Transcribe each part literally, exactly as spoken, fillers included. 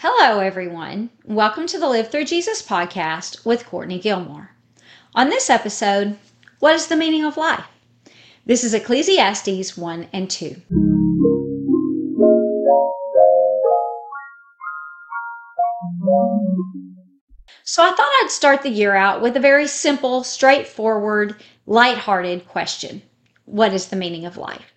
Hello, everyone. Welcome to the Live Through Jesus podcast with Courtney Gilmore. On this episode, what is the meaning of life? This is Ecclesiastes one and two. So I thought I'd start the year out with a very simple, straightforward, lighthearted question. What is the meaning of life?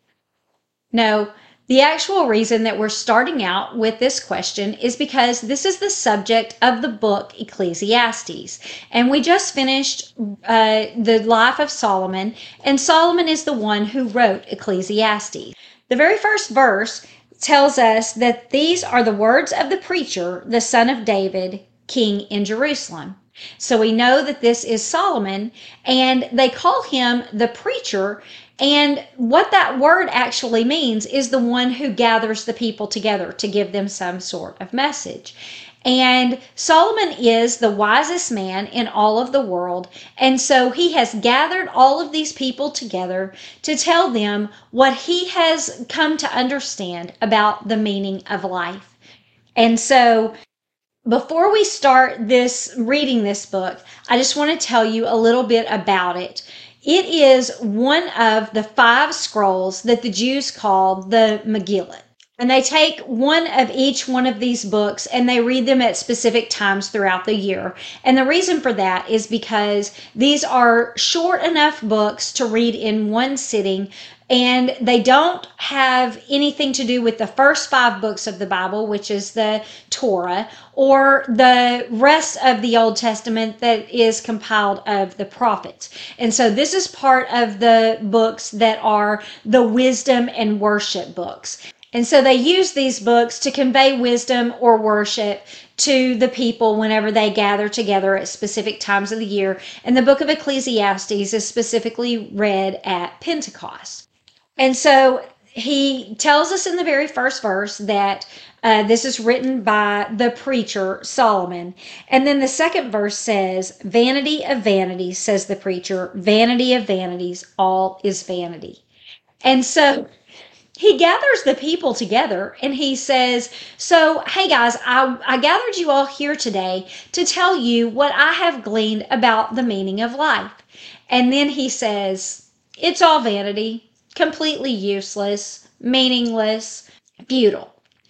No, the actual reason that we're starting out with this question is because this is the subject of the book Ecclesiastes. And we just finished uh, the life of Solomon, and Solomon is the one who wrote Ecclesiastes. The very first verse tells us that these are the words of the preacher, the son of David, king in Jerusalem. So we know that this is Solomon, and they call him the preacher. And what that word actually means is the one who gathers the people together to give them some sort of message. And Solomon is the wisest man in all of the world. And so he has gathered all of these people together to tell them what he has come to understand about the meaning of life. And so before we start this reading this book, I just want to tell you a little bit about it. It is one of the five scrolls that the Jews call the Megillah. And they take one of each one of these books and they read them at specific times throughout the year. And the reason for that is because these are short enough books to read in one sitting, and they don't have anything to do with the first five books of the Bible, which is the Torah, or the rest of the Old Testament that is compiled of the prophets. And so this is part of the books that are the wisdom and worship books. And so they use these books to convey wisdom or worship to the people whenever they gather together at specific times of the year. And the book of Ecclesiastes is specifically read at Pentecost. And so he tells us in the very first verse that uh, this is written by the preacher, Solomon. And then the second verse says, "Vanity of vanities," says the preacher, "vanity of vanities, all is vanity." And so he gathers the people together and he says, so, hey guys, I, I gathered you all here today to tell you what I have gleaned about the meaning of life. And then he says, it's all vanity, completely useless, meaningless, futile.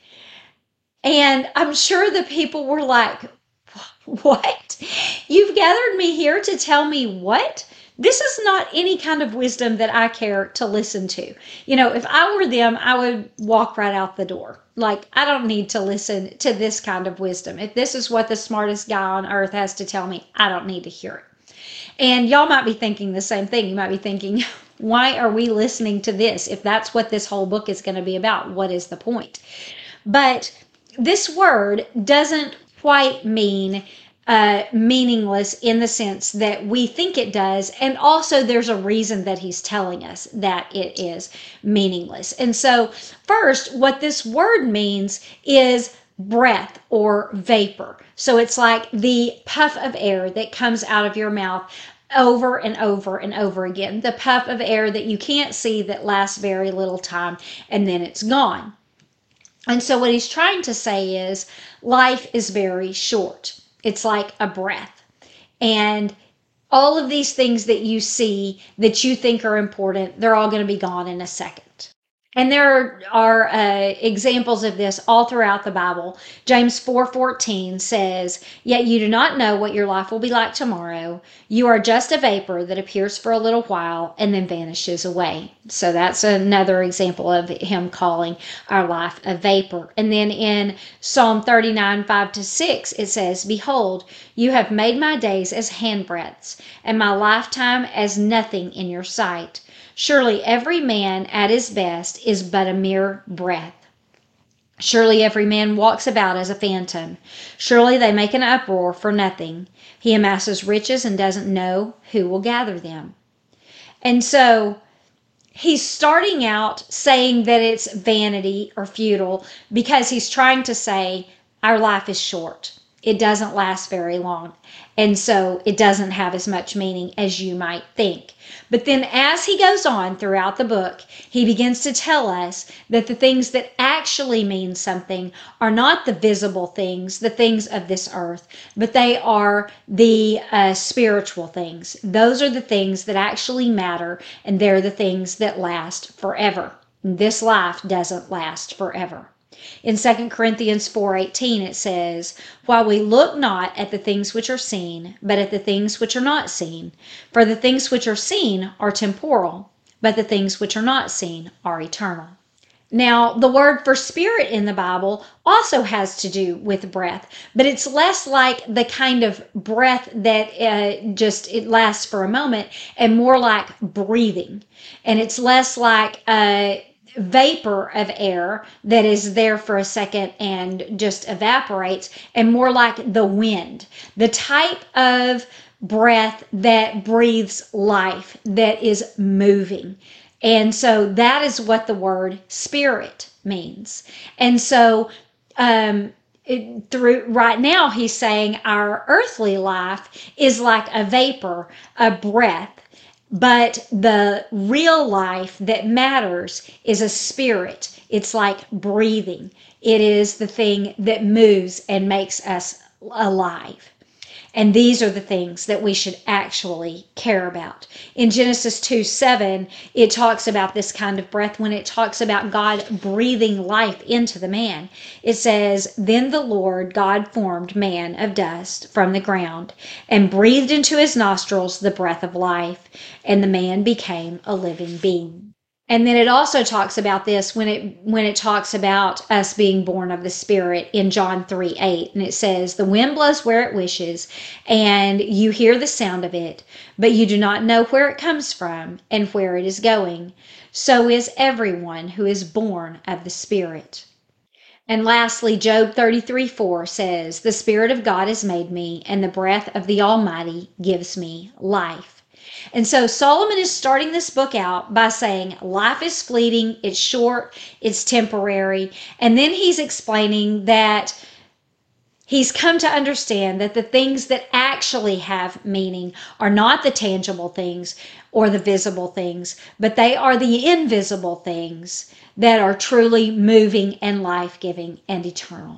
And I'm sure the people were like, what? You've gathered me here to tell me what? This is not any kind of wisdom that I care to listen to. You know, if I were them, I would walk right out the door. Like, I don't need to listen to this kind of wisdom. If this is what the smartest guy on earth has to tell me, I don't need to hear it. And y'all might be thinking the same thing. You might be thinking, why are we listening to this? If that's what this whole book is going to be about, what is the point? But this word doesn't quite mean Uh, meaningless in the sense that we think it does. And also there's a reason that he's telling us that it is meaningless. And so first, what this word means is breath or vapor. So it's like the puff of air that comes out of your mouth over and over and over again. The puff of air that you can't see that lasts very little time and then it's gone. And so what he's trying to say is life is very short. It's like a breath. And all of these things that you see that you think are important, they're all going to be gone in a second. And there are uh, examples of this all throughout the Bible. James four fourteen says, "Yet you do not know what your life will be like tomorrow. You are just a vapor that appears for a little while and then vanishes away." So that's another example of him calling our life a vapor. And then in Psalm thirty-nine, five to six, it says, "Behold, you have made my days as handbreadths, and my lifetime as nothing in your sight. Surely every man at his best is but a mere breath. Surely every man walks about as a phantom. Surely they make an uproar for nothing. He amasses riches and doesn't know who will gather them." And so he's starting out saying that it's vanity or futile because he's trying to say our life is short. it doesn't last very long. And so it doesn't have as much meaning as you might think. But then as he goes on throughout the book, he begins to tell us that the things that actually mean something are not the visible things, the things of this earth, but they are the uh, spiritual things. Those are the things that actually matter, and they're the things that last forever. This life doesn't last forever. In Second Corinthians four eighteen it says, "While we look not at the things which are seen, but at the things which are not seen. For the things which are seen are temporal, but the things which are not seen are eternal." Now, the word for spirit in the Bible also has to do with breath, but it's less like the kind of breath that uh, just it lasts for a moment, and more like breathing. And it's less like a vapor of air that is there for a second and just evaporates, and more like the wind, the type of breath that breathes life, that is moving. And so that is what the word spirit means. And so um, it, through right now, he's saying our earthly life is like a vapor, a breath. But the real life that matters is a spirit. It's like breathing. It is the thing that moves and makes us alive. And these are the things that we should actually care about. In Genesis two seven, it talks about this kind of breath when it talks about God breathing life into the man. It says, "Then the Lord God formed man of dust from the ground and breathed into his nostrils the breath of life, and the man became a living being." And then it also talks about this when it when it talks about us being born of the Spirit in John three eight. And it says, "The wind blows where it wishes, and you hear the sound of it, but you do not know where it comes from and where it is going. So is everyone who is born of the Spirit." And lastly, Job thirty-three four says, "The Spirit of God has made me, and the breath of the Almighty gives me life." And so Solomon is starting this book out by saying life is fleeting, it's short, it's temporary. And then he's explaining that he's come to understand that the things that actually have meaning are not the tangible things or the visible things, but they are the invisible things that are truly moving and life-giving and eternal.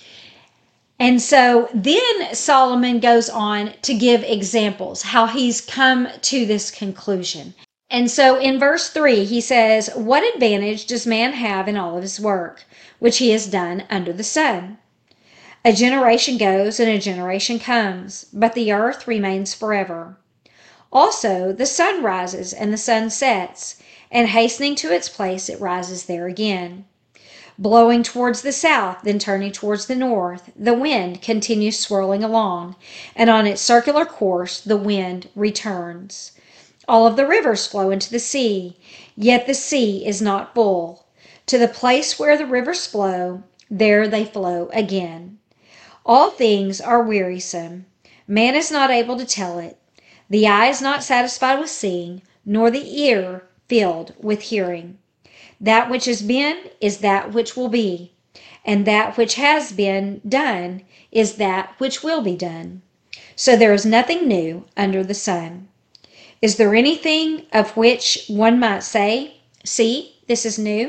And so then Solomon goes on to give examples, how he's come to this conclusion. And so in verse three, he says, "What advantage does man have in all of his work, which he has done under the sun? A generation goes and a generation comes, but the earth remains forever. Also the sun rises and the sun sets, and hastening to its place it rises there again. Blowing towards the south, then turning towards the north, the wind continues swirling along, and on its circular course the wind returns. All of the rivers flow into the sea, yet the sea is not full. To the place where the rivers flow, there they flow again. All things are wearisome. Man is not able to tell it. The eye is not satisfied with seeing, nor the ear filled with hearing. That which has been is that which will be, and that which has been done is that which will be done. So there is nothing new under the sun. Is there anything of which one might say, 'See, this is new'?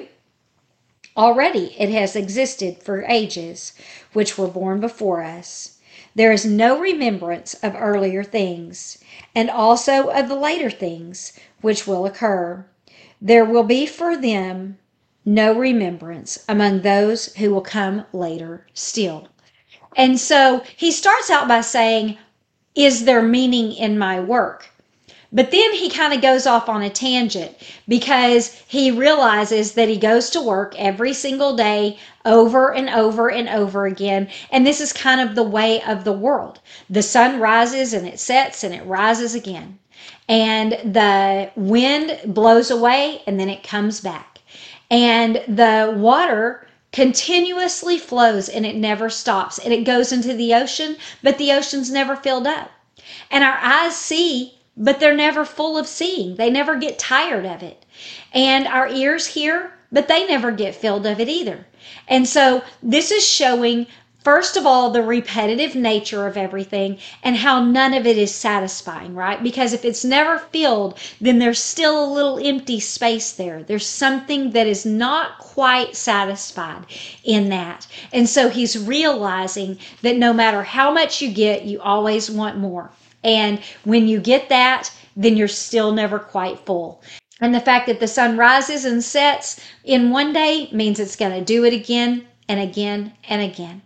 Already it has existed for ages, which were born before us. There is no remembrance of earlier things, and also of the later things which will occur. There will be for them no remembrance among those who will come later still." And so he starts out by saying, is there meaning in my work? But then he kind of goes off on a tangent because he realizes that he goes to work every single day over and over and over again. And this is kind of the way of the world. The sun rises and it sets and it rises again. And the wind blows away and then it comes back. And the water continuously flows and it never stops. And it goes into the ocean, but the ocean's never filled up. And our eyes see, but they're never full of seeing. They never get tired of it. And our ears hear, but they never get filled of it either. And so this is showing First of all, the repetitive nature of everything and how none of it is satisfying, right? Because if it's never filled, then there's still a little empty space there. There's something that is not quite satisfied in that. And so he's realizing that no matter how much you get, you always want more. And when you get that, then you're still never quite full. And the fact that the sun rises and sets in one day means it's going to do it again and again and again.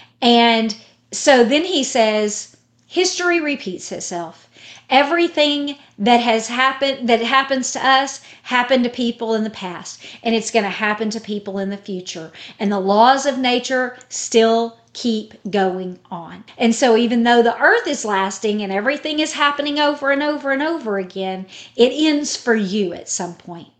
And so then he says, history repeats itself. Everything that has happened, that happens to us, happened to people in the past, and it's going to happen to people in the future. And the laws of nature still keep going on. And so even though the earth is lasting and everything is happening over and over and over again, it ends for you at some point.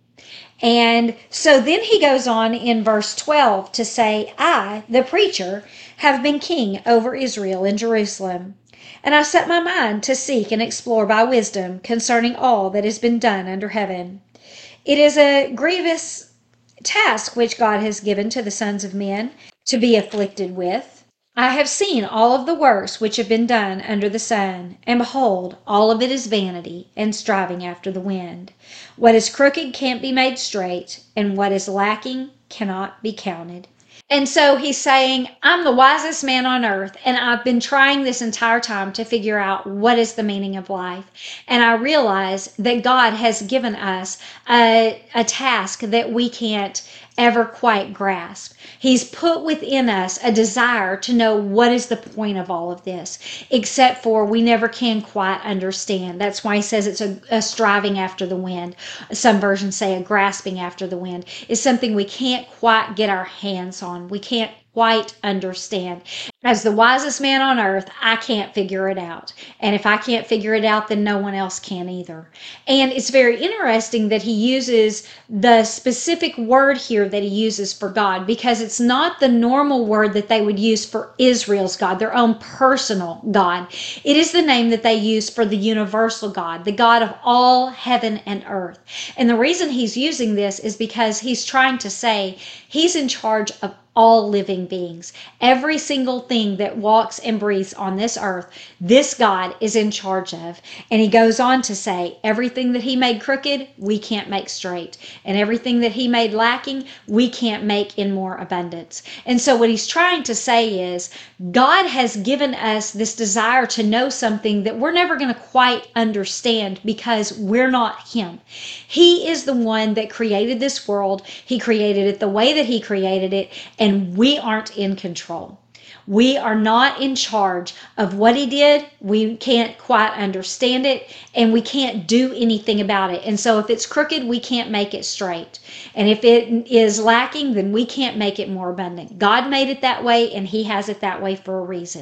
And so then he goes on in verse twelve to say, I, the preacher, have been king over Israel in Jerusalem. And I set my mind to seek and explore by wisdom concerning all that has been done under heaven. It is a grievous task which God has given to the sons of men to be afflicted with. I have seen all of the works which have been done under the sun, and behold, all of it is vanity and striving after the wind. What is crooked can't be made straight, and what is lacking cannot be counted. And so he's saying, I'm the wisest man on earth, and I've been trying this entire time to figure out what is the meaning of life. And I realize that God has given us a, a task that we can't ever quite grasp. He's put within us a desire to know what is the point of all of this, except for we never can quite understand. That's why he says it's a, a striving after the wind. Some versions say a grasping after the wind. It's something we can't quite get our hands on. We can't quite understand. As the wisest man on earth, I can't figure it out. And if I can't figure it out, then no one else can either. And it's very interesting that he uses the specific word here that he uses for God, because it's not the normal word that they would use for Israel's God, their own personal God. It is the name that they use for the universal God, the God of all heaven and earth. And the reason he's using this is because he's trying to say he's in charge of all living beings. Every single thing that walks and breathes on this earth, this God is in charge of. And he goes on to say, everything that he made crooked, we can't make straight. And everything that he made lacking, we can't make in more abundance. And so what he's trying to say is, God has given us this desire to know something that we're never going to quite understand because we're not him. He is the one that created this world. He created it the way that he created it, and we aren't in control. We are not in charge of what he did. We can't quite understand it, and we can't do anything about it. And so if it's crooked, we can't make it straight. And if it is lacking, then we can't make it more abundant. God made it that way, and he has it that way for a reason.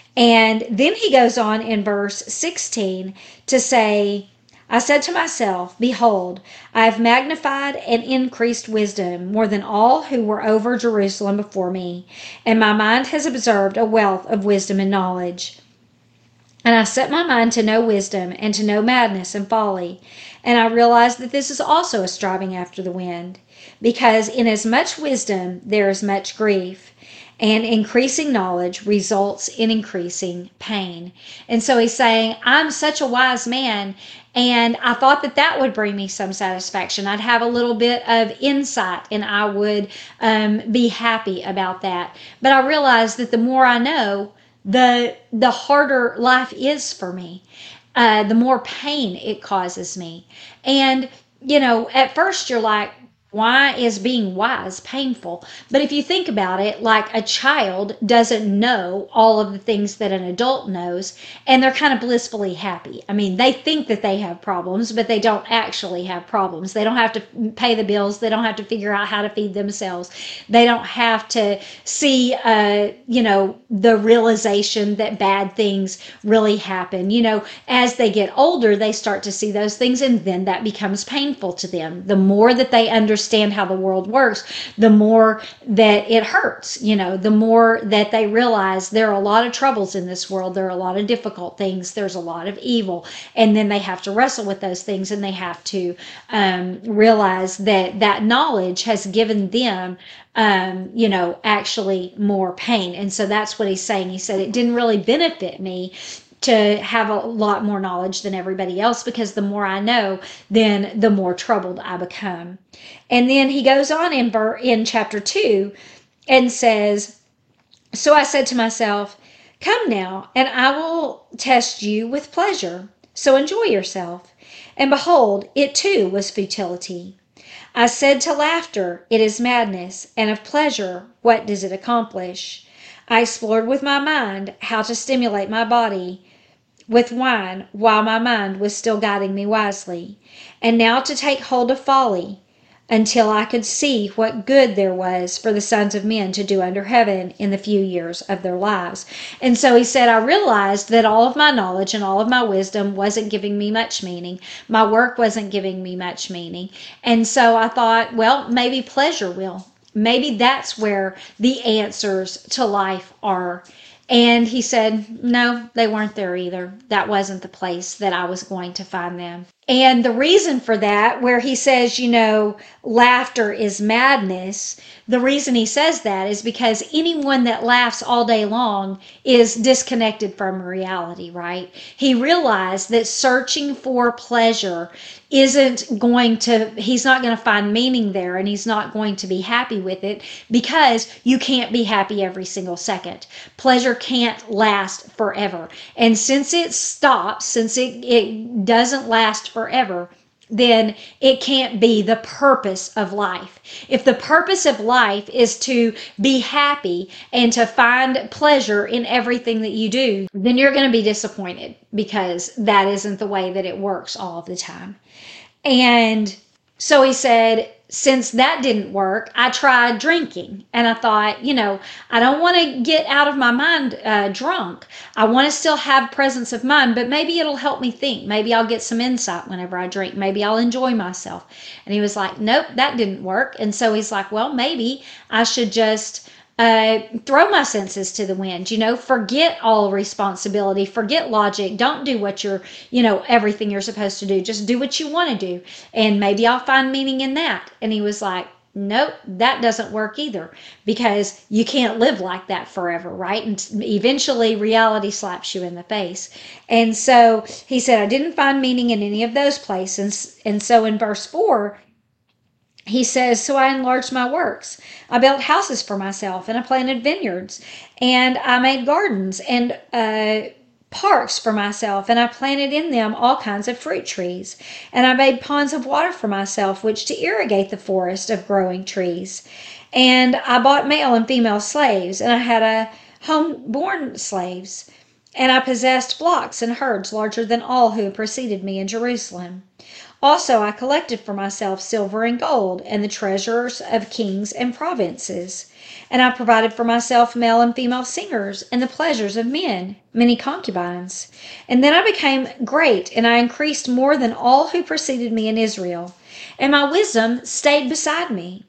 And then he goes on in verse sixteen to say, I said to myself, behold, I have magnified and increased wisdom more than all who were over Jerusalem before me, and my mind has observed a wealth of wisdom and knowledge. And I set my mind to know wisdom and to know madness and folly. And I realized that this is also a striving after the wind, because in as much wisdom there is much grief, and increasing knowledge results in increasing pain. And so he's saying, I'm such a wise man, and I thought that that would bring me some satisfaction. I'd have a little bit of insight, and I would um, be happy about that. But I realized that the more I know, the the harder life is for me. Uh, the more pain it causes me. And, you know, at first you're like, why is being wise painful? But if you think about it, like a child doesn't know all of the things that an adult knows, and they're kind of blissfully happy. I mean, they think that they have problems, but they don't actually have problems. They don't have to pay the bills. They don't have to figure out how to feed themselves. They don't have to see, uh, you know, the realization that bad things really happen. You know, as they get older, they start to see those things, and then that becomes painful to them. The more that they understand understand how the world works, the more that it hurts, you know, the more that they realize there are a lot of troubles in this world. There are a lot of difficult things. There's a lot of evil. And then they have to wrestle with those things, and they have to um, realize that that knowledge has given them Um, you know, actually more pain. And so that's what he's saying. He said, it didn't really benefit me to have a lot more knowledge than everybody else, because the more I know, then the more troubled I become. And then he goes on in, in chapter two and says, so I said to myself, come now, and I will test you with pleasure. So enjoy yourself. And behold, it too was futility. I said to laughter, it is madness, and of pleasure, what does it accomplish? I explored with my mind how to stimulate my body with wine while my mind was still guiding me wisely, and now to take hold of folly, until I could see what good there was for the sons of men to do under heaven in the few years of their lives. And so he said, I realized that all of my knowledge and all of my wisdom wasn't giving me much meaning. My work wasn't giving me much meaning. And so I thought, well, maybe pleasure will. Maybe that's where the answers to life are. And he said, no, they weren't there either. That wasn't the place that I was going to find them. And the reason for that, where he says, you know, laughter is madness, the reason he says that is because anyone that laughs all day long is disconnected from reality, right? He realized that searching for pleasure isn't going to, he's not going to find meaning there, and he's not going to be happy with it, because you can't be happy every single second. Pleasure can't last forever. And since it stops, since it, it doesn't last forever, then it can't be the purpose of life. If the purpose of life is to be happy and to find pleasure in everything that you do, then you're going to be disappointed, because that isn't the way that it works all the time. And so he said, since that didn't work, I tried drinking. And I thought, you know, I don't want to get out of my mind uh, drunk. I want to still have presence of mind, but maybe it'll help me think. Maybe I'll get some insight whenever I drink. Maybe I'll enjoy myself. And he was like, nope, that didn't work. And so he's like, well, maybe I should just uh, throw my senses to the wind, you know, forget all responsibility, forget logic. Don't do what you're, you know, everything you're supposed to do. Just do what you want to do. And maybe I'll find meaning in that. And he was like, nope, that doesn't work either, because you can't live like that forever, right? And eventually reality slaps you in the face. And so he said, I didn't find meaning in any of those places. And so in verse four, he says, so I enlarged my works. I built houses for myself, and I planted vineyards, and I made gardens and uh, parks for myself, and I planted in them all kinds of fruit trees. And I made ponds of water for myself, which to irrigate the forest of growing trees. And I bought male and female slaves, and I had a home-born slaves. And I possessed flocks and herds larger than all who had preceded me in Jerusalem. Also, I collected for myself silver and gold, and the treasures of kings and provinces. And I provided for myself male and female singers, and the pleasures of men, many concubines. And then I became great, and I increased more than all who preceded me in Israel. And my wisdom stayed beside me.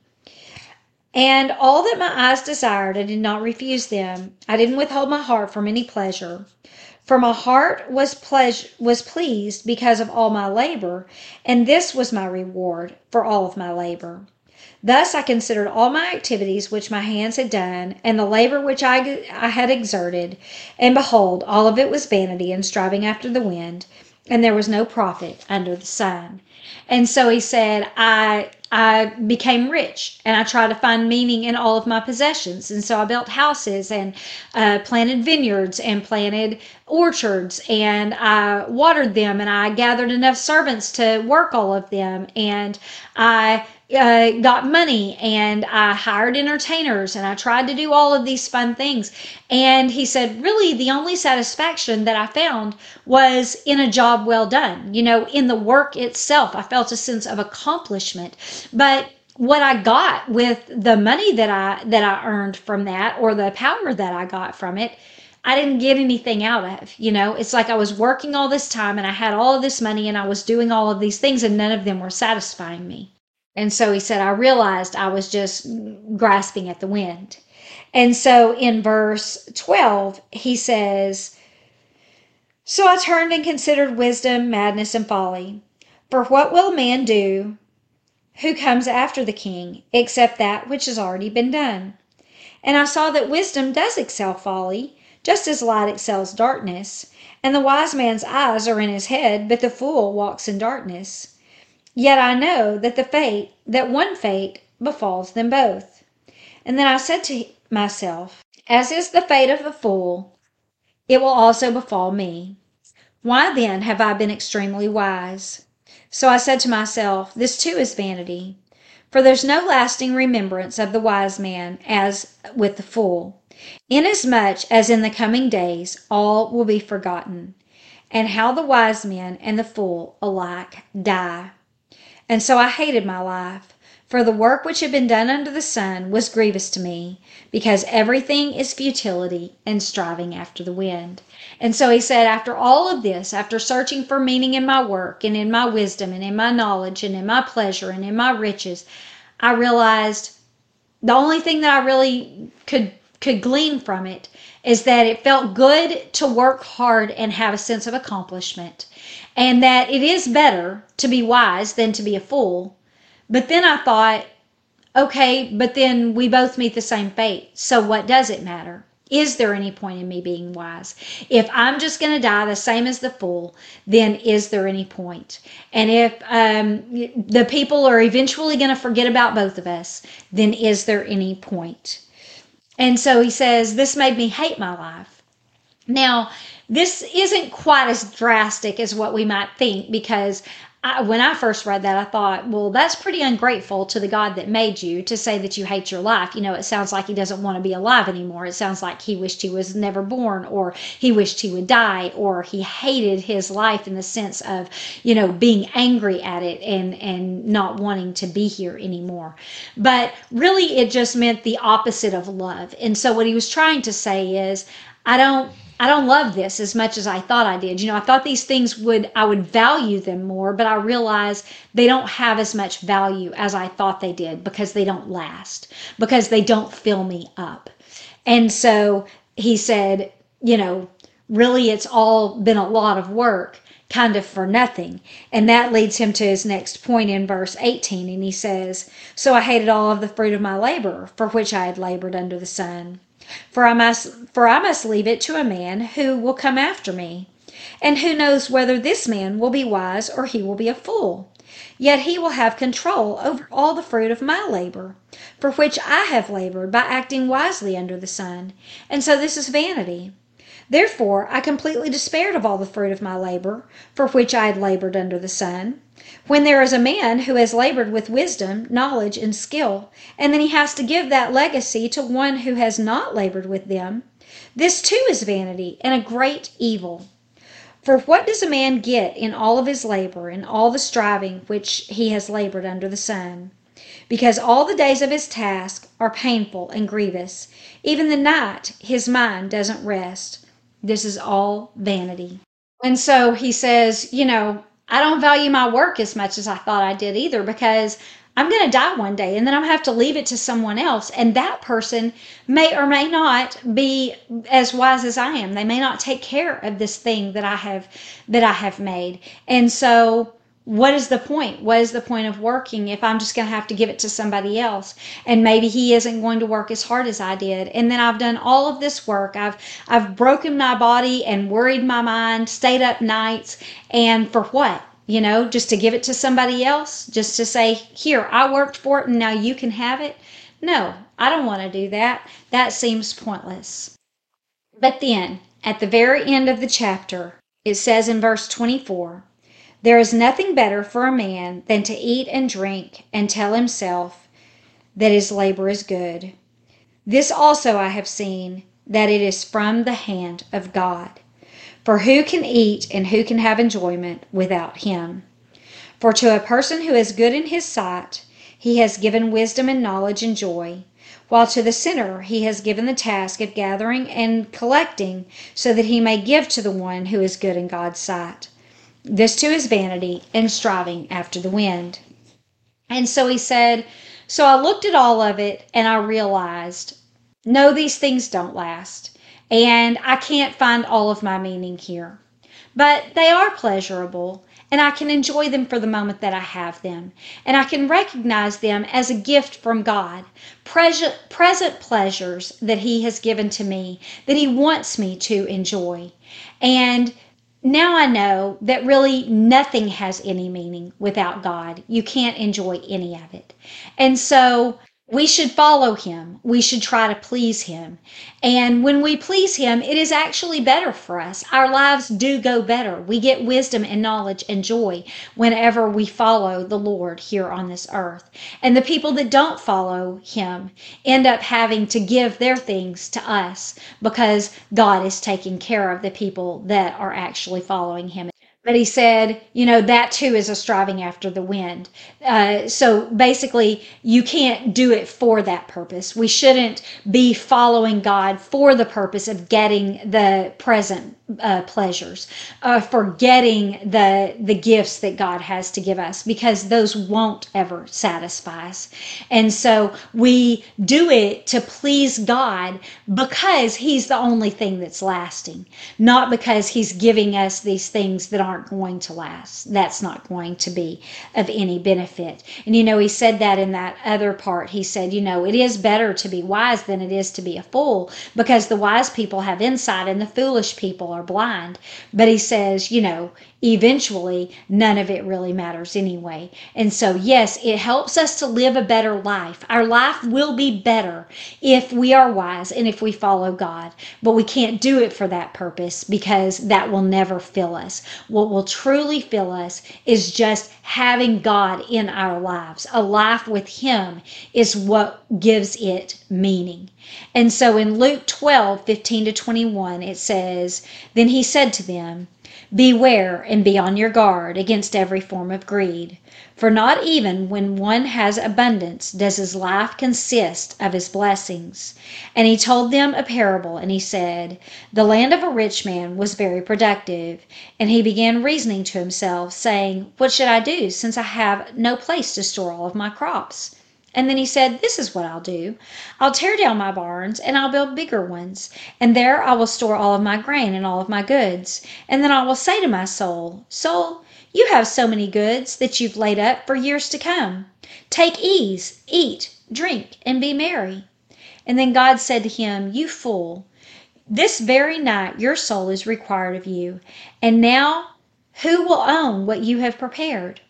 And all that my eyes desired, I did not refuse them. I didn't withhold my heart from any pleasure. For my heart was pleas- was pleased because of all my labor, and this was my reward for all of my labor. Thus I considered all my activities which my hands had done, and the labor which I, I had exerted, and behold, all of it was vanity and striving after the wind, and there was no profit under the sun. And so he said, I I became rich, and I tried to find meaning in all of my possessions. And so I built houses and uh, planted vineyards and planted orchards, and I watered them, and I gathered enough servants to work all of them. And I uh, got money, and I hired entertainers, and I tried to do all of these fun things. And he said, really, the only satisfaction that I found was in a job well done. You know, in the work itself, I felt a sense of accomplishment. But what I got with the money that I that I earned from that, or the power that I got from it, I didn't get anything out of. You know, it's like I was working all this time, and I had all of this money, and I was doing all of these things, and none of them were satisfying me. And so he said, I realized I was just grasping at the wind. And so in verse twelve, he says, so I turned and considered wisdom, madness, and folly. For what will a man do who comes after the king, except that which has already been done? And I saw that wisdom does excel folly, just as light excels darkness. And the wise man's eyes are in his head, but the fool walks in darkness. Yet I know that the fate, that one fate befalls them both. And then I said to myself, as is the fate of the fool, it will also befall me. Why then have I been extremely wise? So I said to myself, this too is vanity. For there's no lasting remembrance of the wise man as with the fool, inasmuch as in the coming days all will be forgotten, and how the wise man and the fool alike die. And so I hated my life, for the work which had been done under the sun was grievous to me, because everything is futility and striving after the wind. And so he said, after all of this, after searching for meaning in my work and in my wisdom and in my knowledge and in my pleasure and in my riches, I realized the only thing that I really could could glean from it is that it felt good to work hard and have a sense of accomplishment, and that it is better to be wise than to be a fool. But then I thought, okay, but then we both meet the same fate. So what does it matter? Is there any point in me being wise? If I'm just going to die the same as the fool, then is there any point? And if um, the people are eventually going to forget about both of us, then is there any point? And so he says, this made me hate my life. Now, this isn't quite as drastic as what we might think, because I, when I first read that, I thought, well, that's pretty ungrateful to the God that made you to say that you hate your life. You know, it sounds like he doesn't want to be alive anymore. It sounds like he wished he was never born, or he wished he would die, or he hated his life in the sense of, you know, being angry at it and, and not wanting to be here anymore. But really, it just meant the opposite of love. And so what he was trying to say is, I don't I don't love this as much as I thought I did. You know, I thought these things would, I would value them more, but I realize they don't have as much value as I thought they did, because they don't last, because they don't fill me up. And so he said, you know, really it's all been a lot of work, kind of for nothing. And that leads him to his next point in verse eighteen. And he says, so I hated all of the fruit of my labor, for which I had labored under the sun. For I must, for I must leave it to a man who will come after me. And who knows whether this man will be wise or he will be a fool? Yet he will have control over all the fruit of my labor, for which I have labored by acting wisely under the sun. And so this is vanity. Therefore I completely despaired of all the fruit of my labor, for which I had labored under the sun. When there is a man who has labored with wisdom, knowledge, and skill, and then he has to give that legacy to one who has not labored with them, this too is vanity and a great evil. For what does a man get in all of his labor and all the striving which he has labored under the sun? Because all the days of his task are painful and grievous. Even the night his mind doesn't rest. This is all vanity. And so he says, you know, I don't value my work as much as I thought I did either, because I'm going to die one day and then I'm going to have to leave it to someone else. And that person may or may not be as wise as I am. They may not take care of this thing that I have, that I have made. And so what is the point? What is the point of working if I'm just going to have to give it to somebody else? And maybe he isn't going to work as hard as I did. And then I've done all of this work. I've I've broken my body and worried my mind, stayed up nights. And for what? You know, just to give it to somebody else? Just to say, here, I worked for it and now you can have it? No, I don't want to do that. That seems pointless. But then, at the very end of the chapter, it says in verse twenty-four, there is nothing better for a man than to eat and drink and tell himself that his labor is good. This also I have seen, that it is from the hand of God. For who can eat and who can have enjoyment without him? For to a person who is good in his sight, he has given wisdom and knowledge and joy, while to the sinner he has given the task of gathering and collecting, so that he may give to the one who is good in God's sight. This too is vanity and striving after the wind. And so he said, so I looked at all of it and I realized, no, these things don't last. And I can't find all of my meaning here. But they are pleasurable, and I can enjoy them for the moment that I have them. And I can recognize them as a gift from God, present, present pleasures that He has given to me, that He wants me to enjoy. And now I know that really nothing has any meaning without God. You can't enjoy any of it. And so we should follow Him. We should try to please Him. And when we please Him, it is actually better for us. Our lives do go better. We get wisdom and knowledge and joy whenever we follow the Lord here on this earth. And the people that don't follow Him end up having to give their things to us because God is taking care of the people that are actually following Him. But he said, you know, that too is a striving after the wind. Uh, so basically, you can't do it for that purpose. We shouldn't be following God for the purpose of getting the present uh, pleasures, uh, for getting the the gifts that God has to give us, because those won't ever satisfy us. And so we do it to please God because He's the only thing that's lasting, not because He's giving us these things that aren't going to last. That's not going to be of any benefit. And you know, he said that in that other part. He said, you know, it is better to be wise than it is to be a fool, because the wise people have insight and the foolish people are blind. But he says, you know, eventually none of it really matters anyway. And so, yes, it helps us to live a better life. Our life will be better if we are wise and if we follow God. But we can't do it for that purpose, because that will never fill us. What will truly fill us is just having God in our lives. A life with Him is what gives it meaning. And so in Luke twelve, fifteen to twenty-one, it says, then He said to them, beware and be on your guard against every form of greed. For not even when one has abundance does his life consist of his blessings. And he told them a parable, and he said, the land of a rich man was very productive. And he began reasoning to himself, saying, what should I do, since I have no place to store all of my crops? And then he said, this is what I'll do. I'll tear down my barns and I'll build bigger ones. And there I will store all of my grain and all of my goods. And then I will say to my soul, soul, you have so many goods that you've laid up for years to come. Take ease, eat, drink, and be merry. And then God said to him, you fool, this very night your soul is required of you. And now who will own what you have prepared?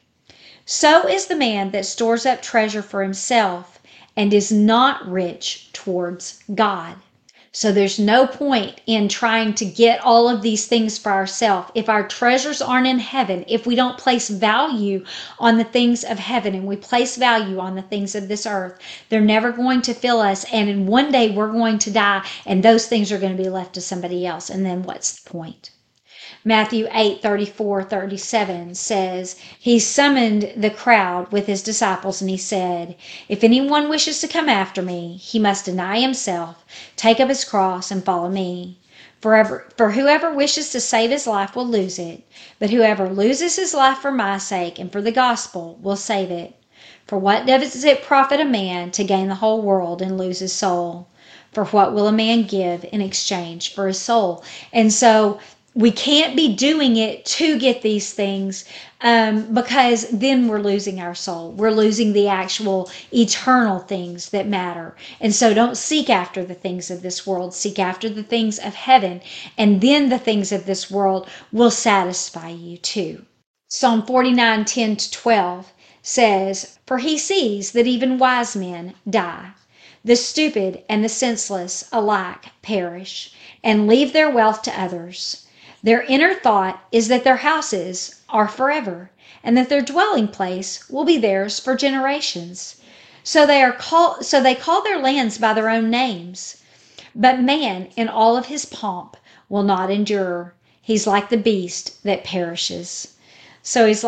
So is the man that stores up treasure for himself and is not rich towards God. So there's no point in trying to get all of these things for ourselves. If our treasures aren't in heaven, if we don't place value on the things of heaven and we place value on the things of this earth, they're never going to fill us. And in one day we're going to die and those things are going to be left to somebody else. And then what's the point? Matthew eight, thirty-four, thirty-seven says, he summoned the crowd with his disciples and he said, if anyone wishes to come after me, he must deny himself, take up his cross and follow me. Forever, for whoever wishes to save his life will lose it, but whoever loses his life for my sake and for the gospel will save it. For what does it profit a man to gain the whole world and lose his soul? For what will a man give in exchange for his soul? And so we can't be doing it to get these things, um, because then we're losing our soul. We're losing the actual eternal things that matter. And so don't seek after the things of this world. Seek after the things of heaven. And then the things of this world will satisfy you too. Psalm forty-nine, ten to twelve says, for he sees that even wise men die. The stupid and the senseless alike perish and leave their wealth to others. Their inner thought is that their houses are forever, and that their dwelling place will be theirs for generations. So they are call, so they call their lands by their own names. But man, in all of his pomp, will not endure. He's like the beast that perishes. So he's like,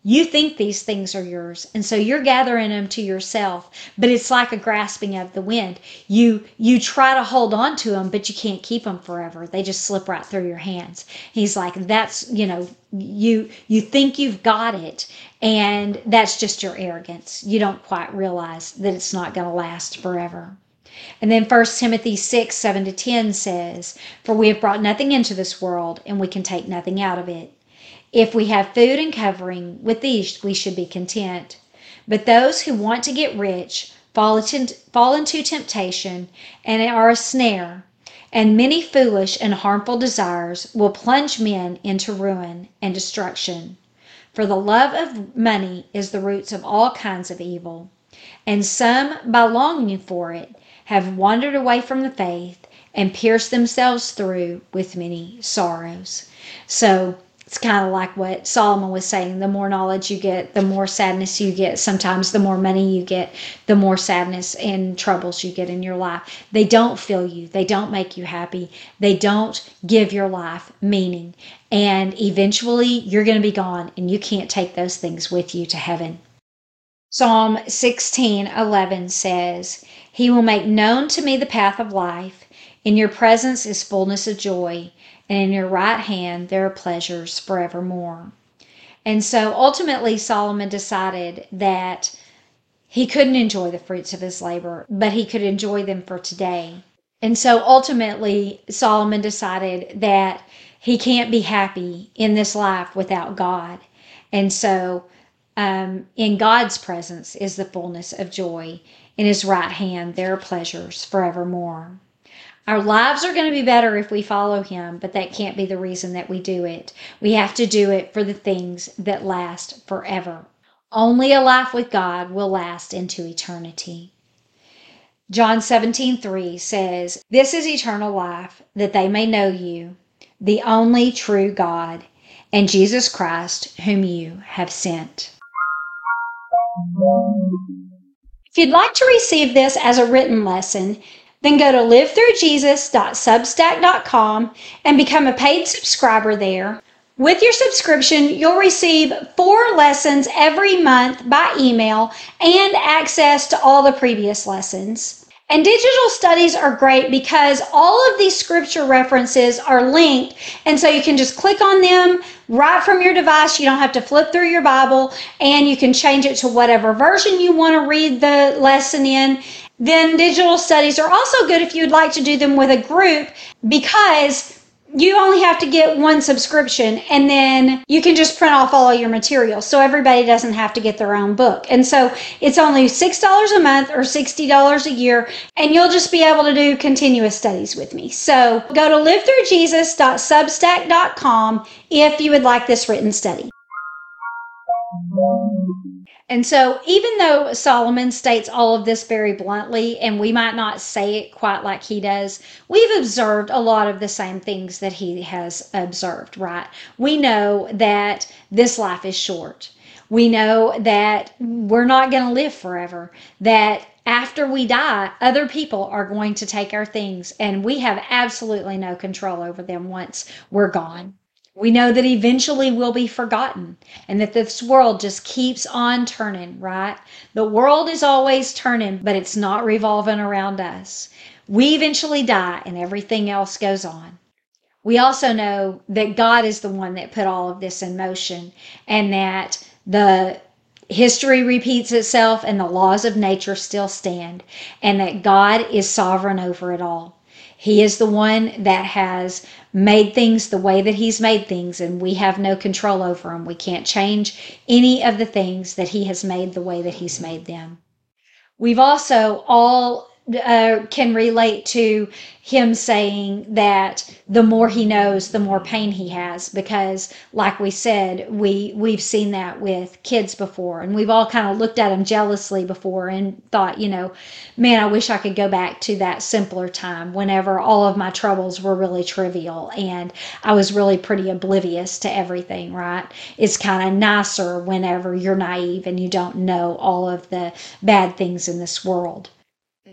You think these things are yours, and so you're gathering them to yourself, but it's like a grasping of the wind. You you try to hold on to them, but you can't keep them forever. They just slip right through your hands. He's like, that's, you know, you you think you've got it, and that's just your arrogance. You don't quite realize that it's not going to last forever. And then First Timothy six, seven to ten says, "For we have brought nothing into this world, and we can take nothing out of it. If we have food and covering, with these we should be content. But those who want to get rich fall into, fall into temptation and are a snare, and many foolish and harmful desires will plunge men into ruin and destruction. For the love of money is the root of all kinds of evil, and some, by longing for it, have wandered away from the faith and pierced themselves through with many sorrows." So it's kind of like what Solomon was saying. The more knowledge you get, the more sadness you get. Sometimes the more money you get, the more sadness and troubles you get in your life. They don't fill you. They don't make you happy. They don't give your life meaning. And eventually you're going to be gone, and you can't take those things with you to heaven. Psalm sixteen eleven says, "He will make known to me the path of life. In your presence is fullness of joy, and in your right hand there are pleasures forevermore." And so ultimately Solomon decided that he couldn't enjoy the fruits of his labor, but he could enjoy them for today. And so ultimately Solomon decided that he can't be happy in this life without God. And so um, in God's presence is the fullness of joy. In his right hand there are pleasures forevermore. Our lives are going to be better if we follow him, but that can't be the reason that we do it. We have to do it for the things that last forever. Only a life with God will last into eternity. John seventeen three says, "This is eternal life, that they may know you, the only true God, and Jesus Christ, whom you have sent." If you'd like to receive this as a written lesson, then go to live through jesus dot substack dot com and become a paid subscriber there. With your subscription, you'll receive four lessons every month by email and access to all the previous lessons. And digital studies are great because all of these scripture references are linked, and so you can just click on them right from your device. You don't have to flip through your Bible, and you can change it to whatever version you want to read the lesson in. Then digital studies are also good if you'd like to do them with a group, because you only have to get one subscription, and then you can just print off all of your materials, so everybody doesn't have to get their own book. And so it's only six dollars a month or sixty dollars a year, and you'll just be able to do continuous studies with me. So go to live through jesus dot substack dot com if you would like this written study. And so even though Solomon states all of this very bluntly, and we might not say it quite like he does, we've observed a lot of the same things that he has observed, right? We know that this life is short. We know that we're not going to live forever, that after we die, other people are going to take our things, and we have absolutely no control over them once we're gone. We know that eventually we'll be forgotten, and that this world just keeps on turning, right? The world is always turning, but it's not revolving around us. We eventually die, and everything else goes on. We also know that God is the one that put all of this in motion, and that the history repeats itself and the laws of nature still stand, and that God is sovereign over it all. He is the one that has made things the way that he's made things, and we have no control over them. We can't change any of the things that he has made the way that he's made them. We've also all uh, can relate to him saying that the more he knows, the more pain he has, because like we said, we, we've seen that with kids before, and we've all kind of looked at them jealously before and thought, you know, man, I wish I could go back to that simpler time whenever all of my troubles were really trivial and I was really pretty oblivious to everything, right? It's kind of nicer whenever you're naive and you don't know all of the bad things in this world.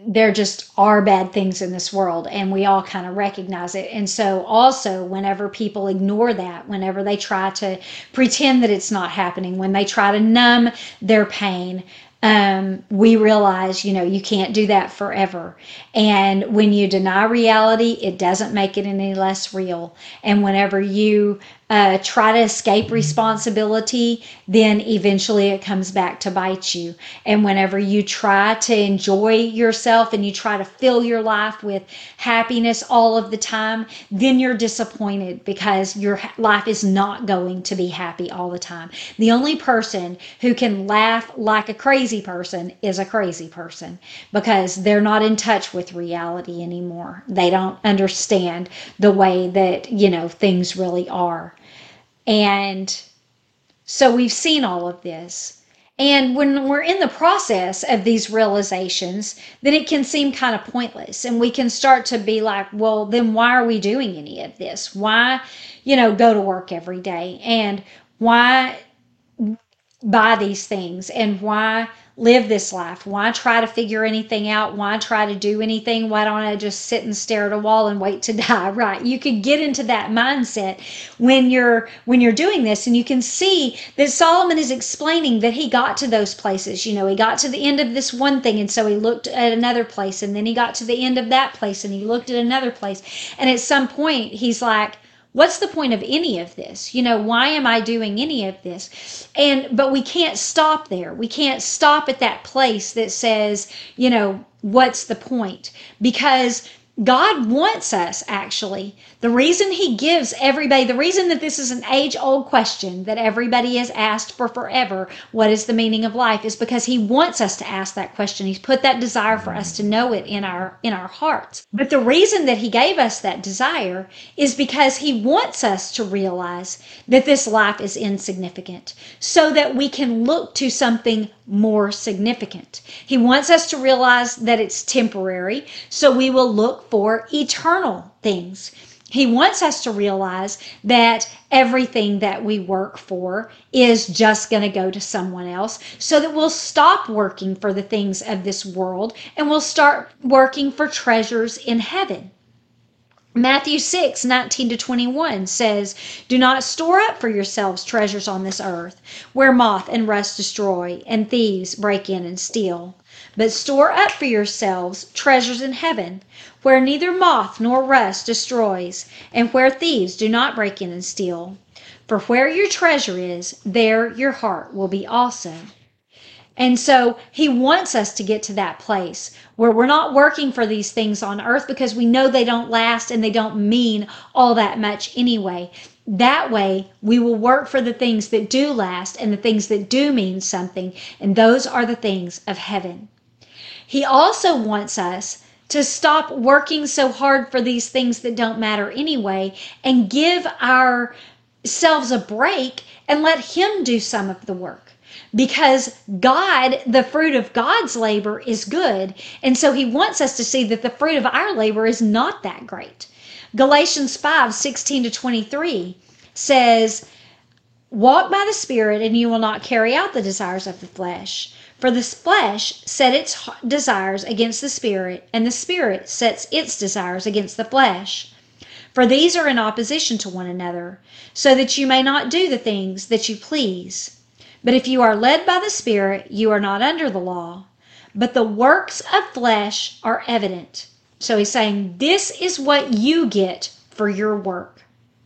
there just are bad things in this world, and we all kind of recognize it. And so also, whenever people ignore that, whenever they try to pretend that it's not happening, when they try to numb their pain, um, we realize, you know, you can't do that forever. And when you deny reality, it doesn't make it any less real. And whenever you uh, try to escape responsibility, then eventually it comes back to bite you. And whenever you try to enjoy yourself and you try to fill your life with happiness all of the time, then you're disappointed because your life is not going to be happy all the time. The only person who can laugh like a crazy person is a crazy person, because they're not in touch with reality anymore. They don't understand the way that, you know, things really are. And so we've seen all of this. And when we're in the process of these realizations, then it can seem kind of pointless. And we can start to be like, well, then why are we doing any of this? Why, you know, go to work every day? And why buy these things? And why live this life? Why try to figure anything out? Why try to do anything? Why don't I just sit and stare at a wall and wait to die? Right. You could get into that mindset when you're when you're doing this, and you can see that Solomon is explaining that he got to those places. You know, he got to the end of this one thing, and so he looked at another place, and then he got to the end of that place, and he looked at another place. And at some point he's like, what's the point of any of this? You know, why am I doing any of this? And, but we can't stop there. We can't stop at that place that says, you know, what's the point? Because God wants us, actually. The reason he gives everybody, the reason that this is an age-old question that everybody has asked for forever, what is the meaning of life, is because he wants us to ask that question. He's put that desire for us to know it in our in our hearts. But the reason that he gave us that desire is because he wants us to realize that this life is insignificant, so that we can look to something more significant. He wants us to realize that it's temporary, so we will look for eternal things. He wants us to realize that everything that we work for is just going to go to someone else, so that we'll stop working for the things of this world and we'll start working for treasures in heaven. Matthew six, nineteen to twenty-one says, do not store up for yourselves treasures on this earth, where moth and rust destroy, and thieves break in and steal. But store up for yourselves treasures in heaven, where neither moth nor rust destroys, and where thieves do not break in and steal. For where your treasure is, there your heart will be also. And so he wants us to get to that place where we're not working for these things on earth because we know they don't last and they don't mean all that much anyway. That way, we will work for the things that do last and the things that do mean something, and those are the things of heaven. He also wants us to stop working so hard for these things that don't matter anyway and give ourselves a break and let him do some of the work. Because God, the fruit of God's labor is good. And so he wants us to see that the fruit of our labor is not that great. Galatians five, sixteen to twenty-three says, walk by the Spirit and you will not carry out the desires of the flesh. For the flesh set its desires against the Spirit, and the Spirit sets its desires against the flesh. For these are in opposition to one another, so that you may not do the things that you please. But if you are led by the Spirit, you are not under the law. But the works of flesh are evident. So he's saying this is what you get for your work.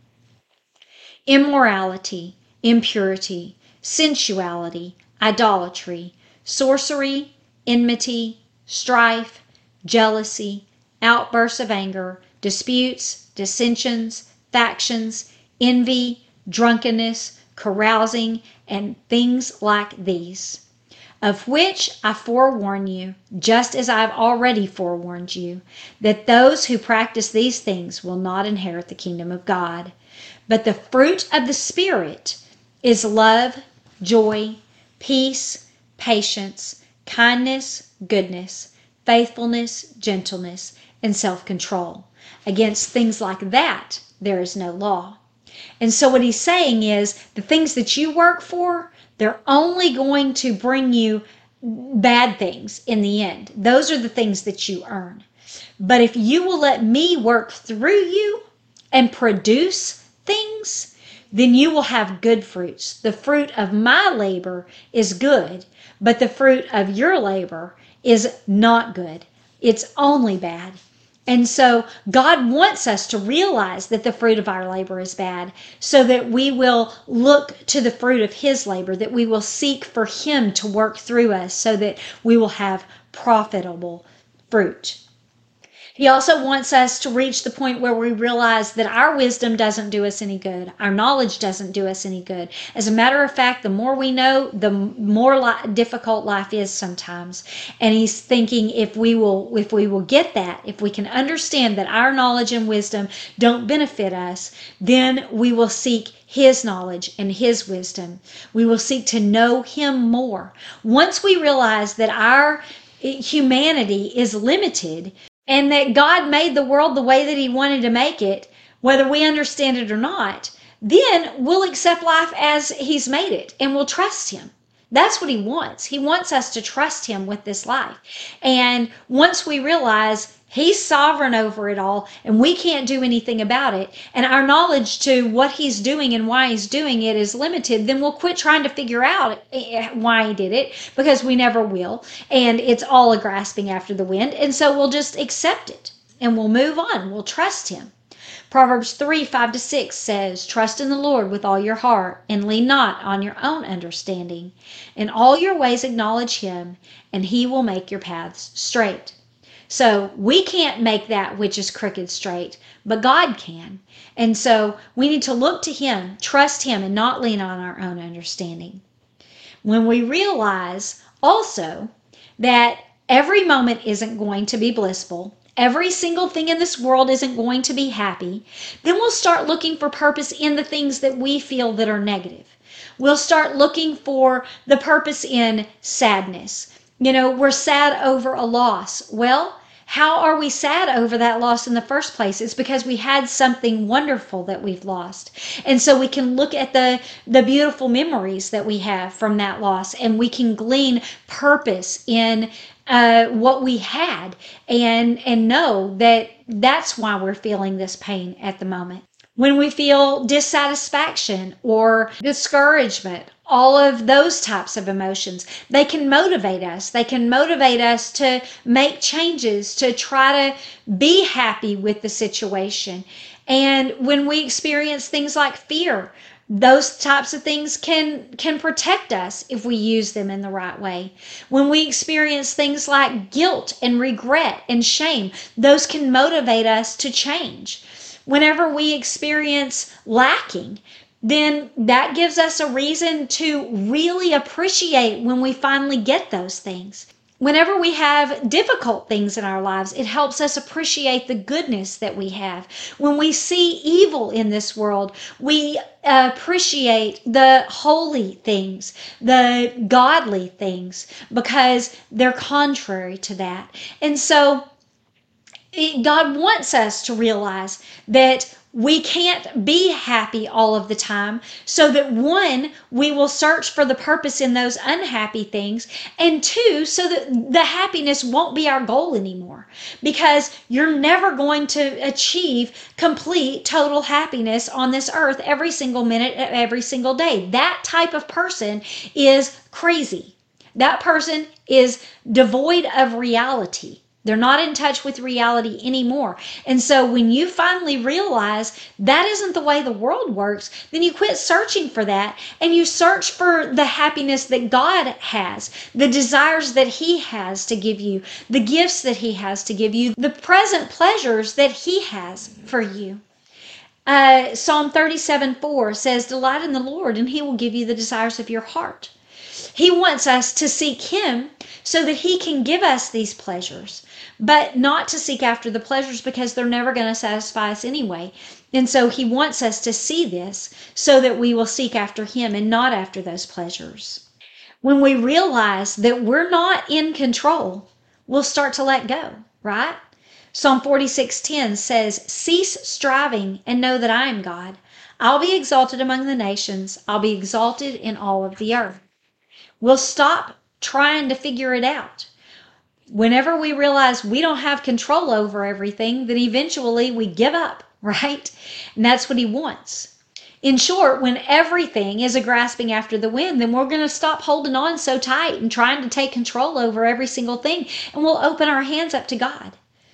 Immorality, impurity, sensuality, idolatry, sorcery, enmity, strife, jealousy, outbursts of anger, disputes, dissensions, factions, envy, drunkenness, carousing, and things like these, of which I forewarn you, just as I have already forewarned you, that those who practice these things will not inherit the kingdom of God. But the fruit of the Spirit is love, joy, peace, patience, kindness, goodness, faithfulness, gentleness, and self-control. Against things like that, there is no law. And so what he's saying is the things that you work for, they're only going to bring you bad things in the end. Those are the things that you earn. But if you will let me work through you and produce things, then you will have good fruits. The fruit of my labor is good, but the fruit of your labor is not good. It's only bad. And so God wants us to realize that the fruit of our labor is bad, so that we will look to the fruit of his labor, that we will seek for him to work through us so that we will have profitable fruit. He also wants us to reach the point where we realize that our wisdom doesn't do us any good. Our knowledge doesn't do us any good. As a matter of fact, the more we know, the more li- difficult life is sometimes. And he's thinking if we will, if we will get that, if we can understand that our knowledge and wisdom don't benefit us, then we will seek his knowledge and his wisdom. We will seek to know him more. Once we realize that our humanity is limited, and that God made the world the way that he wanted to make it, whether we understand it or not, then we'll accept life as he's made it and we'll trust him. That's what he wants. He wants us to trust him with this life. And once we realize he's sovereign over it all and we can't do anything about it, and our knowledge to what he's doing and why he's doing it is limited, then we'll quit trying to figure out why he did it, because we never will. And it's all a grasping after the wind. And so we'll just accept it and we'll move on. We'll trust him. Proverbs three, five to six says, trust in the Lord with all your heart and lean not on your own understanding. In all your ways acknowledge him, and he will make your paths straight. So we can't make that which is crooked straight, but God can. And so we need to look to him, trust him, and not lean on our own understanding. When we realize also that every moment isn't going to be blissful, every single thing in this world isn't going to be happy, then we'll start looking for purpose in the things that we feel that are negative. We'll start looking for the purpose in sadness. You know, we're sad over a loss. Well, how are we sad over that loss in the first place? It's because we had something wonderful that we've lost. And so we can look at the, the beautiful memories that we have from that loss, and we can glean purpose in uh, what we had, and, and know that that's why we're feeling this pain at the moment. When we feel dissatisfaction or discouragement, all of those types of emotions, they can motivate us. They can motivate us to make changes, to try to be happy with the situation. And when we experience things like fear, those types of things can can protect us if we use them in the right way. When we experience things like guilt and regret and shame, those can motivate us to change. Whenever we experience lacking, then that gives us a reason to really appreciate when we finally get those things. Whenever we have difficult things in our lives, it helps us appreciate the goodness that we have. When we see evil in this world, we appreciate the holy things, the godly things, because they're contrary to that. And so God wants us to realize that we can't be happy all of the time, so that one, we will search for the purpose in those unhappy things, and two, so that the happiness won't be our goal anymore, because you're never going to achieve complete, total happiness on this earth every single minute of every single day. That type of person is crazy. That person is devoid of reality. They're not in touch with reality anymore. And so when you finally realize that isn't the way the world works, then you quit searching for that and you search for the happiness that God has, the desires that he has to give you, the gifts that he has to give you, the present pleasures that he has for you. Uh, Psalm thirty-seven four says, delight in the Lord and he will give you the desires of your heart. He wants us to seek him so that he can give us these pleasures, but not to seek after the pleasures because they're never going to satisfy us anyway. And so he wants us to see this so that we will seek after him and not after those pleasures. When we realize that we're not in control, we'll start to let go, right? Psalm forty-six ten says, cease striving and know that I am God. I'll be exalted among the nations. I'll be exalted in all of the earth. We'll stop trying to figure it out. Whenever we realize we don't have control over everything, then eventually we give up, right? And that's what he wants. In short, when everything is a grasping after the wind, then we're going to stop holding on so tight and trying to take control over every single thing, and we'll open our hands up to God.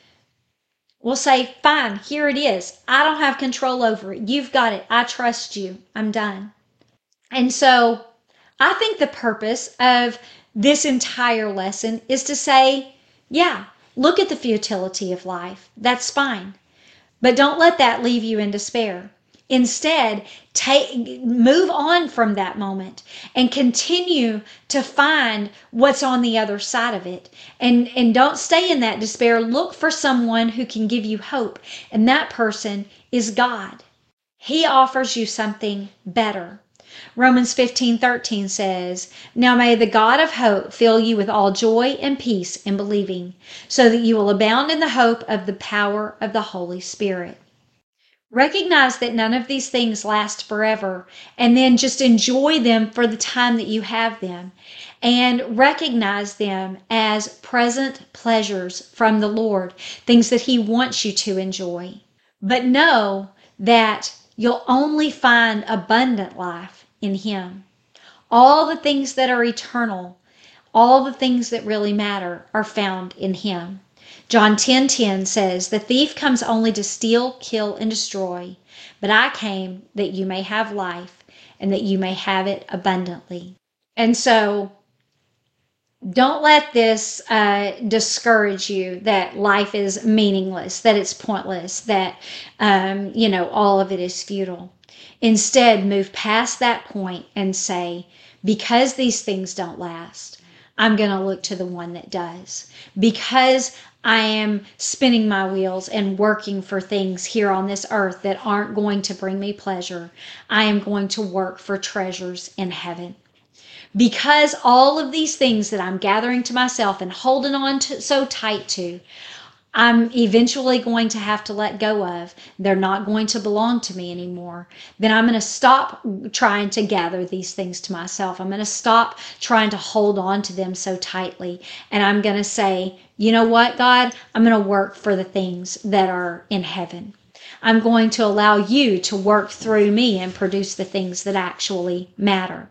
We'll say, fine, here it is. I don't have control over it. You've got it. I trust you. I'm done. And so I think the purpose of this entire lesson is to say, yeah, look at the futility of life. That's fine. But don't let that leave you in despair. Instead, take, move on from that moment and continue to find what's on the other side of it. And, and don't stay in that despair. Look for someone who can give you hope. And that person is God. He offers you something better. Romans fifteen thirteen says, "Now may the God of hope fill you with all joy and peace in believing, so that you will abound in the hope of the power of the Holy Spirit." Recognize that none of these things last forever, and then just enjoy them for the time that you have them, and recognize them as present pleasures from the Lord, things that He wants you to enjoy. But know that you'll only find abundant life in Him. All the things that are eternal, all the things that really matter are found in Him. John ten ten says, "The thief comes only to steal, kill, and destroy, but I came that you may have life and that you may have it abundantly." And so don't let this uh, discourage you that life is meaningless, that it's pointless, that, um, you know, all of it is futile. Instead, move past that point and say, because these things don't last, I'm going to look to the one that does. Because I am spinning my wheels and working for things here on this earth that aren't going to bring me pleasure, I am going to work for treasures in heaven. Because all of these things that I'm gathering to myself and holding on to so tight to, I'm eventually going to have to let go of. They're not going to belong to me anymore. Then I'm going to stop trying to gather these things to myself. I'm going to stop trying to hold on to them so tightly. And I'm going to say, you know what, God? I'm going to work for the things that are in heaven. I'm going to allow you to work through me and produce the things that actually matter.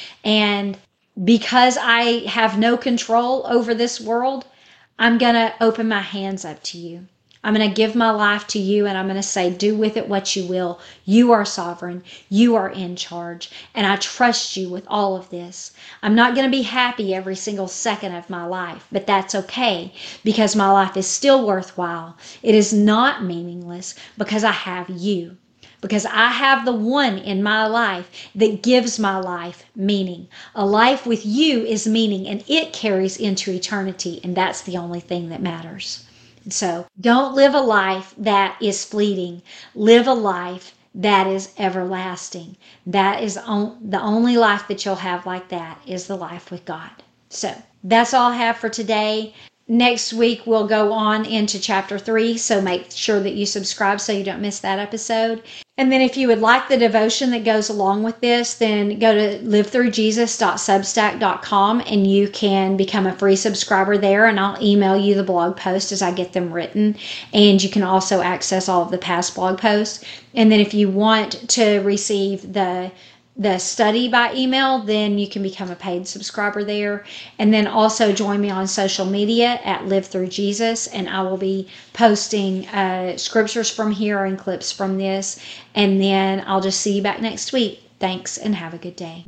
And because I have no control over this world, I'm going to open my hands up to you. I'm going to give my life to you, and I'm going to say, do with it what you will. You are sovereign. You are in charge. And I trust you with all of this. I'm not going to be happy every single second of my life, but that's okay, because my life is still worthwhile. It is not meaningless because I have you. Because I have the one in my life that gives my life meaning. A life with you is meaning, and it carries into eternity, and that's the only thing that matters. And so don't live a life that is fleeting. Live a life that is everlasting. That is on, the only life that you'll have like that is the life with God. So that's all I have for today. Next week, we'll go on into chapter three, so make sure that you subscribe so you don't miss that episode. And then if you would like the devotion that goes along with this, then go to live through jesus dot substack dot com and you can become a free subscriber there, and I'll email you the blog posts as I get them written. And you can also access all of the past blog posts. And then if you want to receive the the study by email, then you can become a paid subscriber there. And then also join me on social media at Live Through Jesus, and I will be posting uh, scriptures from here and clips from this. And then I'll just see you back next week. Thanks, and have a good day.